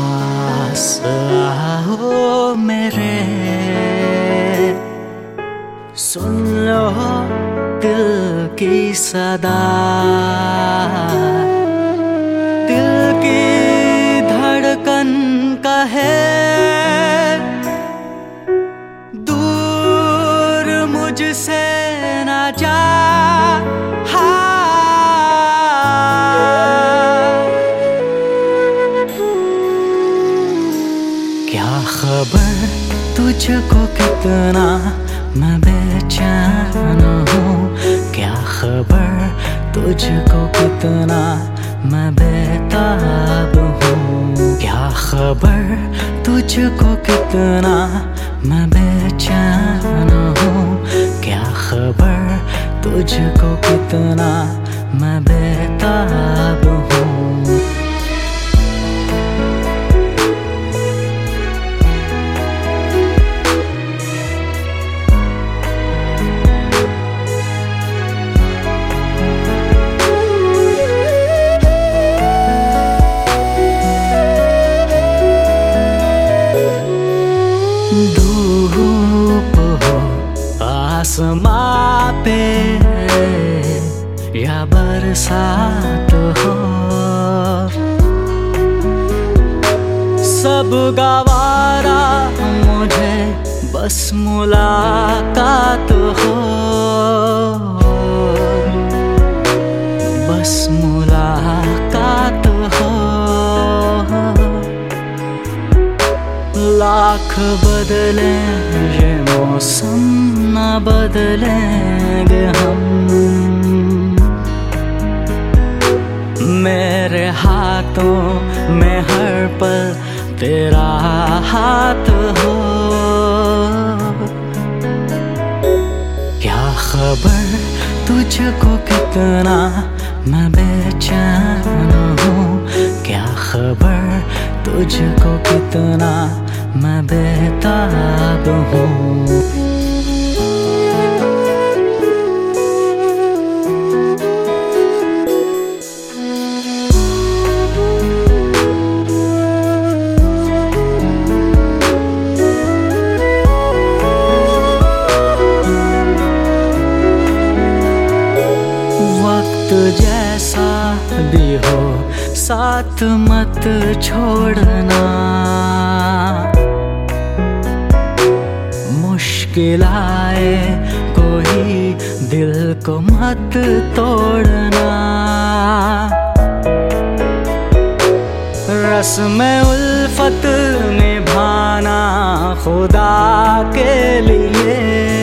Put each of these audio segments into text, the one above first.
पास आओ मेरे, सुन लो दिल की सदा, दिल की धड़कन कहे दूर मुझसे ना जा। क्या खबर तुझको कितना मैं बेचैन हूँ, क्या खबर तुझको कितना मैं बेताब हूँ, क्या खबर तुझको कितना मैं बेचैन हूँ, क्या खबर तुझको कितना मैं बेताब हूँ। धूप हो आसमां पे या बरसात हो, सब गवारा मुझे बस मुलाकात हो, बस मुलाकात हो। लाख बदले ये मौसम न बदलेंगे हम, मेरे हाथों में हर पल तेरा हाथ हो। क्या खबर तुझको कितना मैं बेचैन हूँ, क्या खबर तुझको कितना मैं बेताब हूँ। वक्त जैसा भी हो साथ मत छोड़ना, मुश्किल आए कोई दिल को मत तोड़ना। रस्म उल्फत निभाना खुदा के लिए,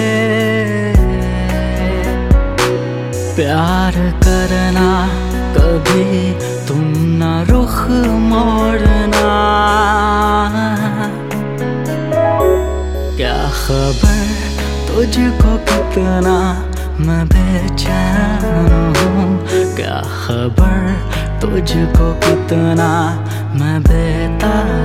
प्यार करना कभी तुम न रुख मोड़ना। क्या खबर तुझको कितना मैं बेचैन हूँ, क्या खबर तुझको कितना मैं बेताब